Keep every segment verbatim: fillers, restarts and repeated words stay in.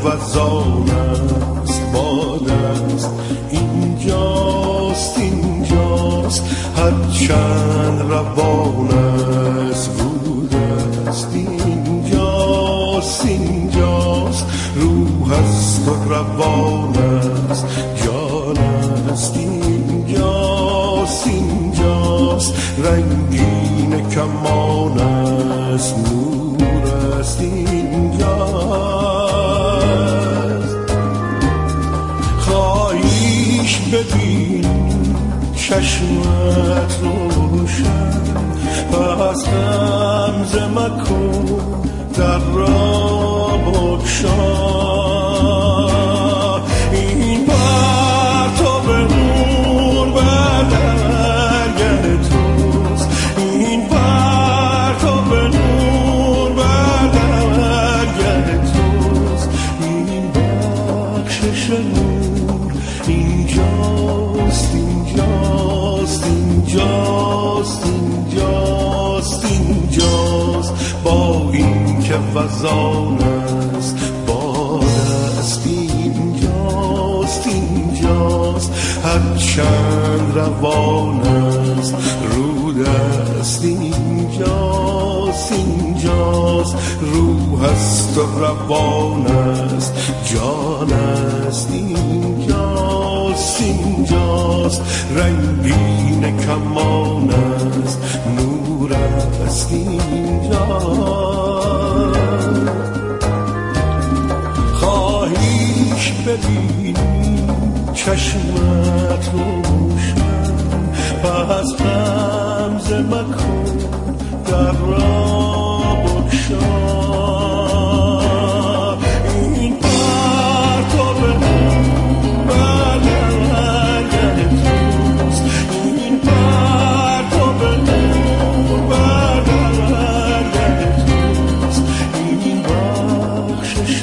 وزان است باد است اینجاست اینجاست هر چند روان است رود است اینجاست اینجاست روح است و روان است جان است اینجاست اینجاست رنگین کمان است نور است اینجاست خواهیش ببین چشمت روشن پس غمزه مکن در را بگشا این پرتاب نور بر درگه توست این پرتاب نور بر درگه توست این بخشش نور اینجاست اینجاست اینجاست اینجاست اینجاست با این که وزان است باد است اینجاست اینجاست هر چند روان است رود است اینجاست اینجاست روح است و روان است جان است اینجاست اینجاست رنگین کمان است نور است اینجاست خواهیش ببینی چشمت روشن پس غمزه مکن در را بگشا این پرتاب نور بر درگه توست این پرتاب نور بر درگه توست این بخشش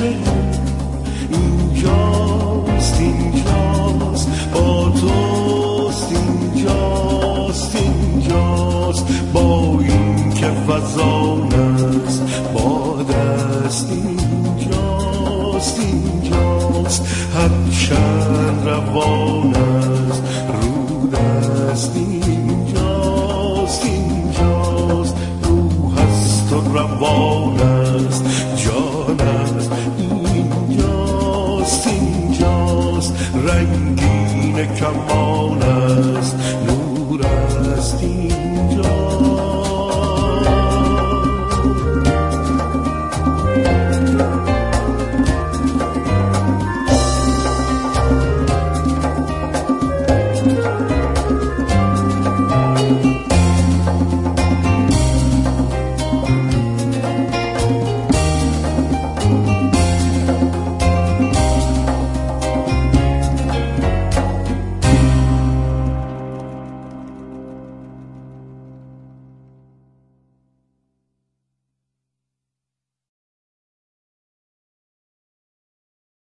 اینجاست اینجاست با توست اینجاست اینجاست با این که وزان است باد است اینجاست اینجاست هر چند روان است رود است اینجاست اینجاست روح است و روان است جان است اینجاست اینجاست رنگین کمان